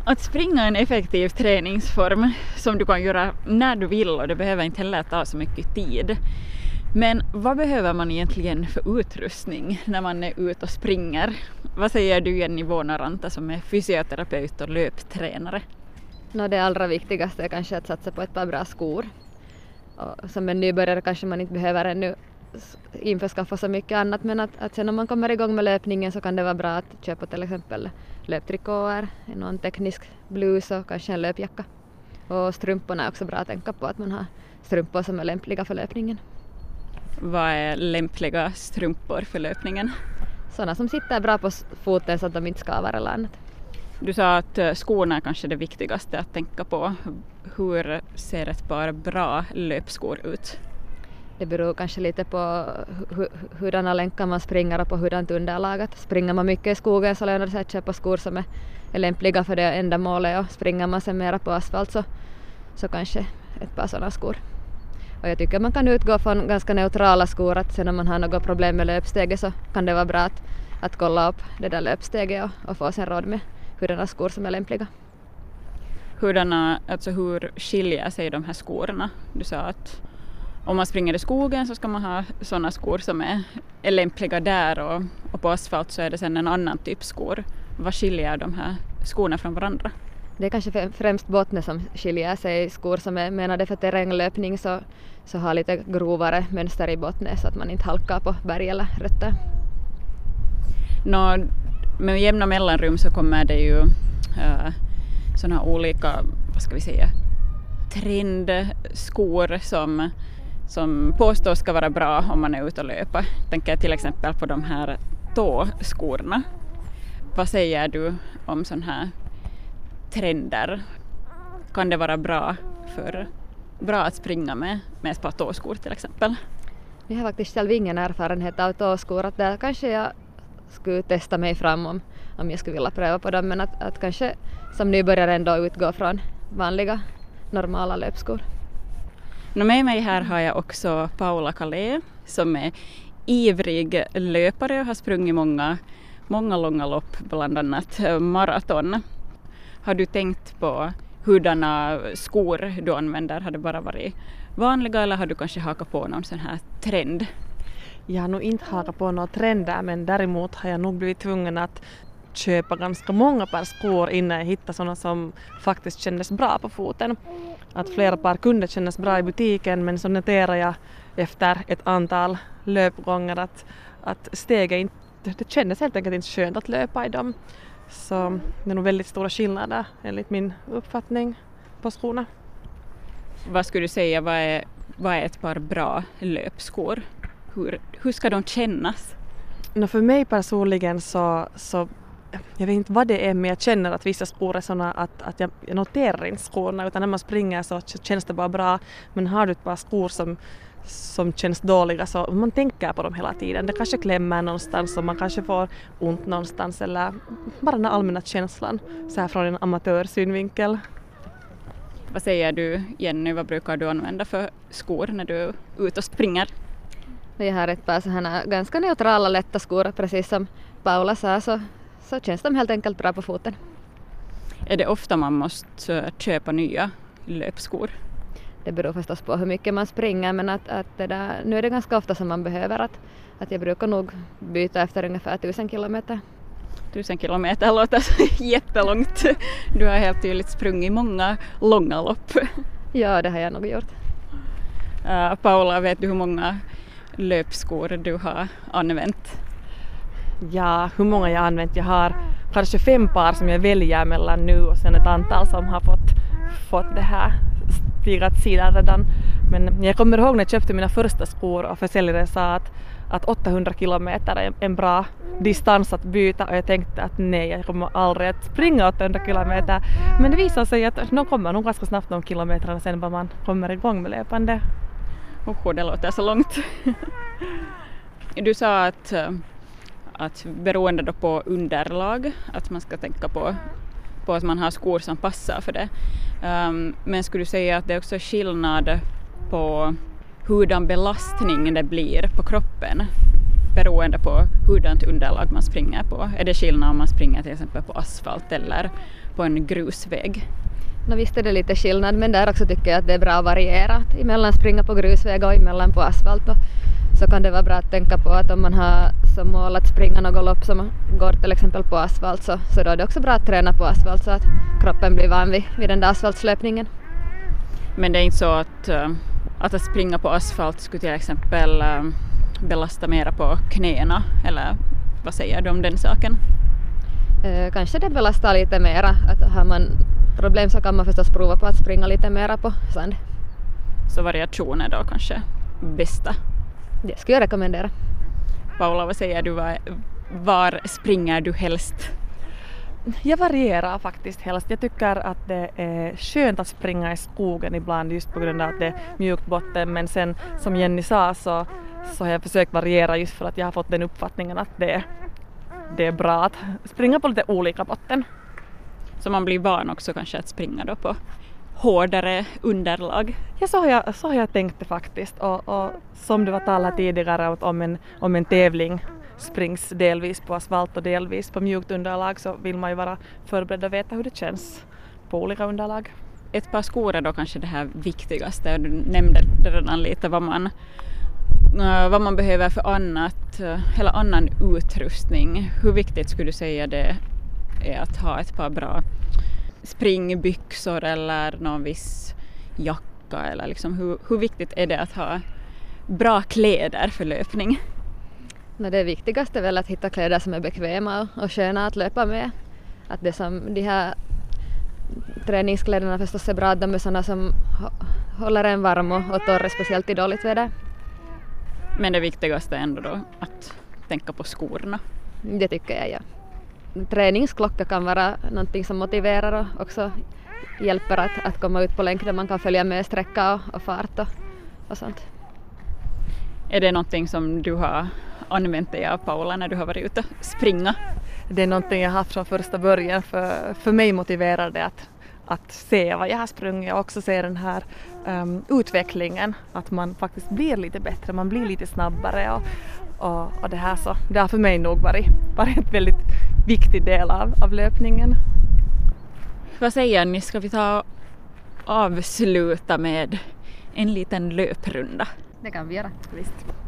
Att springa är en effektiv träningsform som du kan göra när du vill och det behöver inte heller ta så mycket tid. Men vad behöver man egentligen för utrustning när man är ute och springer? Vad säger du, Jenny Vuonaranta, som är fysioterapeut och löptränare? Det allra viktigaste är kanske att satsa på ett par bra skor. Och som en nybörjare kanske man inte behöver ännu införskaffa så mycket annat, men att sen om man kommer igång med löpningen så kan det vara bra att köpa till exempel löptrikåer, någon teknisk blus och kanske en löpjacka. Och strumporna är också bra att tänka på, att man har strumpor som är lämpliga för löpningen. Vad är lämpliga strumpor för löpningen? Sådana som sitter bra på foten så att de inte skavar eller annat. Du sa att skorna är kanske det viktigaste att tänka på. Hur ser ett par bra löpskor ut? Det beror kanske lite på hurdana länkar man springer och på hurdant underlag. Springer man mycket i skogen så lönar det sig att köpa skor som är lämpliga för det ändamålet, och springer man sen mera på asfalt så kanske ett par sådana skor. Och jag tycker man kan utgå från ganska neutrala skor, att sen om man har något problem med löpsteget så kan det vara bra att kolla upp det där löpsteget och få sen råd med hurdana skor som är lämpliga. Hur skiljer sig de här skorna? Du sa att om man springer i skogen så ska man ha sådana skor som är lämpliga där, och på asfalt så är det sen en annan typ skor. Vad skiljer de här skorna från varandra? Det är kanske främst bottne som skiljer sig. Skor som är menade för terränglöpning så har lite grovare mönster i bottne så att man inte halkar på berg eller rötter. Med jämna mellanrum så kommer det ju sådana olika, trendskor som påstås ska vara bra om man är ute och löpa. Tänker till exempel på de här tåskorna. Vad säger du om sådana här trender? Kan det vara bra att springa med ett par tåskor till exempel? Jag har faktiskt själv ingen erfarenhet av tåskor. Att där kanske jag skulle testa mig fram om jag skulle vilja pröva på dem. Men att kanske som nybörjare ändå utgå från vanliga normala löpskor. Med mig här har jag också Paula Kalé som är ivrig löpare och har sprungit många långa lopp, bland annat maraton. Har du tänkt på hurdana skor du använder? Har det bara varit vanliga eller har du kanske hakat på någon sån här trend? Jag har nog inte hakat på några trender, men däremot har jag nog blivit tvungen att köpa ganska många par skor innan jag hittade sådana som faktiskt kändes bra på foten. Att flera par kunde kännas bra i butiken, men så noterar jag efter ett antal löpgångar att steget inte, det kändes helt enkelt inte skönt att löpa i dem. Så det är nog väldigt stora skillnader enligt min uppfattning på skorna. Vad skulle du säga, vad är ett par bra löpskor? Hur ska de kännas? För mig personligen så jag vet inte vad det är, men jag känner att vissa skor är sådana att jag noterar inte skorna, utan när man springer så känns det bara bra. Men har du ett par skor som känns dåliga så man tänker på dem hela tiden. Det kanske klämmer någonstans och man kanske får ont någonstans, eller bara den allmänna känslan så här från en amatörsynvinkel. Vad säger du, Jenny, vad brukar du använda för skor när du är ute och springer? Jag har ett par sådana ganska neutrala lätta skor, precis som Paula sa, så känns de helt enkelt bra på foten. Är det ofta man måste köpa nya löpskor? Det beror förstås på hur mycket man springer, men nu är det ganska ofta som man behöver att jag brukar nog byta efter ungefär 1000 kilometer. 1000 kilometer låter jättelångt. Du har helt tydligt sprungit många långa lopp. Ja, det har jag nog gjort. Paula, vet du hur många löpskor du har använt? Ja, hur många jag har använt? Jag har kanske 5 par som jag väljer mellan nu och sen ett antal som har fått det här stigat sidan redan. Men jag kommer ihåg när jag köpte mina första skor och försäljaren sa att 800 kilometer är en bra distans att byta, och jag tänkte att nej, jag kommer aldrig att springa 800 kilometer. Men det visar sig att de kommer nog ganska snabbt de kilometrarna sen vad man kommer igång med löpande. Det låter så långt. Du sa att beroende då på underlag, att man ska tänka på att man har skor som passar för det. Men skulle du säga att det är också skillnad på hurdan belastning det blir på kroppen beroende på hurdant underlag man springer på? Är det skillnad om man springer till exempel på asfalt eller på en grusväg? Visst är det lite skillnad, men där också tycker jag att det är bra varierat. Emellan springa på grusväg och emellan på asfalt. Och så kan det vara bra att tänka på att om man har som mål att springa något lopp som går till exempel på asfalt så då är det också bra att träna på asfalt så att kroppen blir van vid den där asfaltslöpningen. Men det är inte så att springa på asfalt skulle till exempel belasta mera på knäna, eller vad säger du om den saken? Kanske det belastar lite mera. Att har man problem så kan man förstås prova på att springa lite mera på sand. Så variation är då kanske bästa? Det skulle jag rekommendera. Paula, vad säger du? Var springer du helst? Jag varierar faktiskt helst. Jag tycker att det är skönt att springa i skogen ibland just på grund av att det är mjukt botten. Men sen som Jenny sa så har jag försökt variera just för att jag har fått den uppfattningen att det är bra att springa på lite olika botten. Så man blir van också kanske att springa då på hårdare underlag? Ja, så har jag tänkt det faktiskt. Och som du var talat tidigare om en tävling springs delvis på asfalt och delvis på mjukt underlag så vill man ju vara förberedd och veta hur det känns på olika underlag. Ett par skor är då kanske det här viktigaste. Du nämnde redan lite vad man behöver för annan utrustning. Hur viktigt skulle du säga det är att ha ett par bra springbyxor eller någon viss jacka? Eller liksom hur viktigt är det att ha bra kläder för löpning? Det viktigaste är väl att hitta kläder som är bekväma och sköna att löpa med. Att det som de här träningskläderna förstås är bra att de är sådana som håller en varm och torr, speciellt i dåligt väder. Men det viktigaste är ändå då att tänka på skorna? Det tycker jag, ja. Träningsklocka kan vara någonting som motiverar och också hjälper att komma ut på länk där man kan följa med sträcka och fart och sånt. Är det någonting som du har använt dig av, Paula, när du har varit ute och springa? Det är någonting jag har haft från första början. För mig motiverar det att se vad jag har sprungit och också se den här utvecklingen. Att man faktiskt blir lite bättre, man blir lite snabbare och det här så. Det har för mig nog varit en väldigt viktig del av löpningen. Vad säger ni, ska vi avsluta med en liten löprunda? Det kan vi göra. Visst.